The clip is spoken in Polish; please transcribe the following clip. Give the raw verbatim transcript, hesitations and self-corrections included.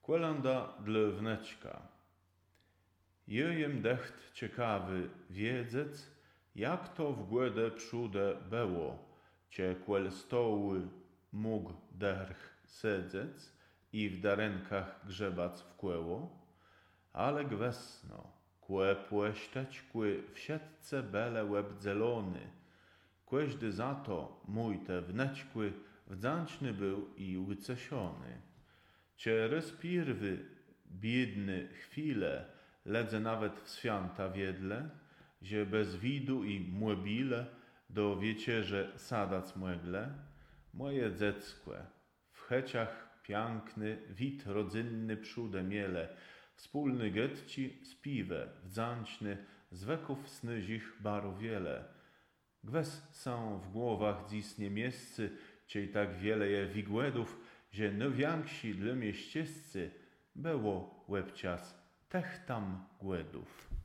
Kłelanda dla wneczka. Jejem decht ciekawy wiedzec, jak to w głęde przóde było, cie kłel stoły mógł derch sedzec i w darenkach grzebac wkłeło, ale gwesno, kłe płeśteć kły w siatce bele łeb zelony, kłeźdy za to mój te wneczkły wdzięczny był i ucesiony. Cie respirwy biedny chwile ledze nawet w święta wiedle, że bez widu i młebile do wiecierze sadac młegle, moje dzieckłe, w checiach piękny wid rodzynny przóde miele, wspólny getci spiwe, wdzięczny, z weków snyzich baru wiele. Gwes są w głowach dziś niemieccy, ciej tak wiele je wigłedów, że nowianksi dla mieściescy było łebcias tech tam głedów.